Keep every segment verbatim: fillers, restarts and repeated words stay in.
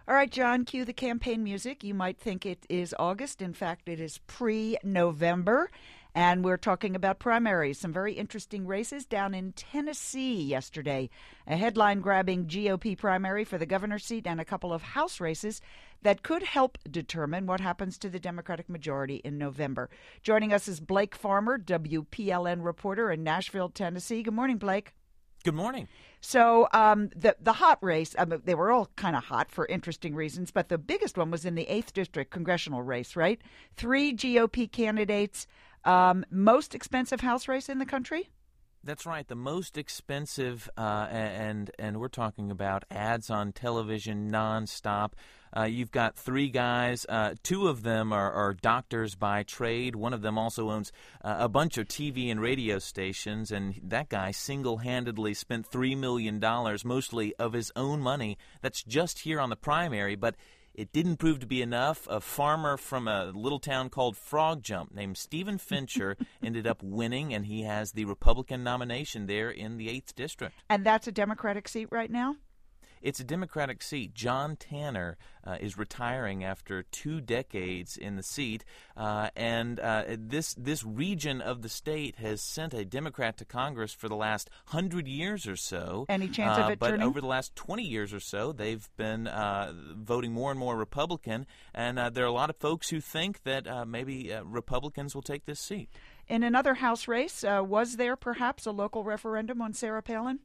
All right, John, cue the campaign music. You might think it is August. In fact, it is pre-November. And we're talking about primaries, some very interesting races down in Tennessee yesterday. A headline-grabbing G O P primary for the governor's seat and a couple of House races that could help determine what happens to the Democratic majority in November. Joining us is Blake Farmer, W P L N reporter in Nashville, Tennessee. Good morning, Blake. Good morning. So um, the the hot race, um, they were all kind of hot for interesting reasons, but the biggest one was in the eighth District congressional race, right? Three G O P candidates, um, most expensive House race in the country? That's right. The most expensive, uh, and and we're talking about ads on television nonstop. Uh, you've got three guys. Uh, two of them are, are doctors by trade. One of them also owns uh, a bunch of T V and radio stations, and that guy single-handedly spent three million dollars, mostly of his own money. That's just here on the primary, but it didn't prove to be enough. A farmer from a little town called Frog Jump named Stephen Fincher ended up winning, and he has the Republican nomination there in the eighth District. And that's a Democratic seat right now? It's a Democratic seat. John Tanner uh, is retiring after two decades in the seat, uh, and uh, this this region of the state has sent a Democrat to Congress for the last hundred years or so. Any chance uh, of it but turning? But over the last twenty years or so, they've been uh, voting more and more Republican, and uh, there are a lot of folks who think that uh, maybe uh, Republicans will take this seat. In another House race, uh, was there perhaps a local referendum on Sarah Palin?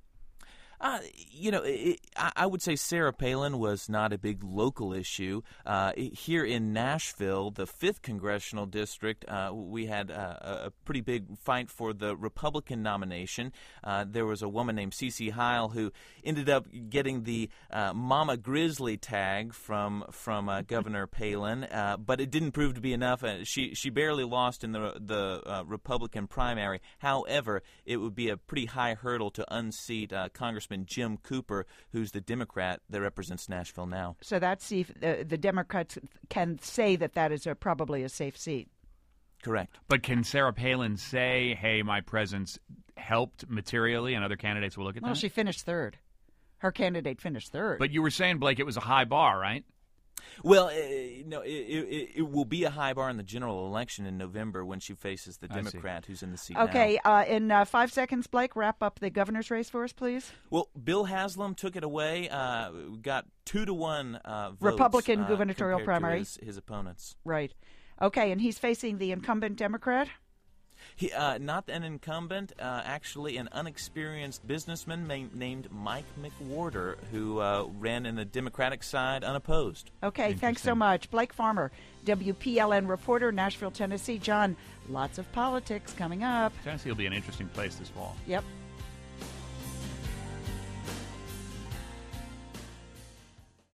Uh, you know, it, I, I would say Sarah Palin was not a big local issue. Uh, here in Nashville, the fifth Congressional District, uh, we had uh, a pretty big fight for the Republican nomination. Uh, there was a woman named Cece Heil who ended up getting the uh, Mama Grizzly tag from from uh, Governor Palin, uh, but it didn't prove to be enough. Uh, she she barely lost in the the uh, Republican primary. However, it would be a pretty high hurdle to unseat uh, Congressman Jim Cooper, who's the Democrat that represents Nashville now. So that's the, uh, the Democrats can say that that is a, probably a safe seat. Correct. But can Sarah Palin say, hey, my presence helped materially, and other candidates will look at well, that? Well, she finished third. Her candidate finished third. But you were saying, Blake, it was a high bar, right? Well, uh, no, it, it, it will be a high bar in the general election in November when she faces the Democrat who's in the seat okay, now. Okay, uh, in uh, five seconds, Blake, wrap up the governor's race for us, please. Well, Bill Haslam took it away. Uh, got two to one uh, votes, Republican uh, gubernatorial primary. To his, his opponents. Right. Okay, and he's facing the incumbent Democrat? He, uh, not an incumbent, uh, actually an unexperienced businessman ma- named Mike McWhorter, who uh, ran in the Democratic side unopposed. Okay, thanks so much. Blake Farmer, W P L N reporter, Nashville, Tennessee. John, lots of politics coming up. Tennessee will be an interesting place this fall. Yep.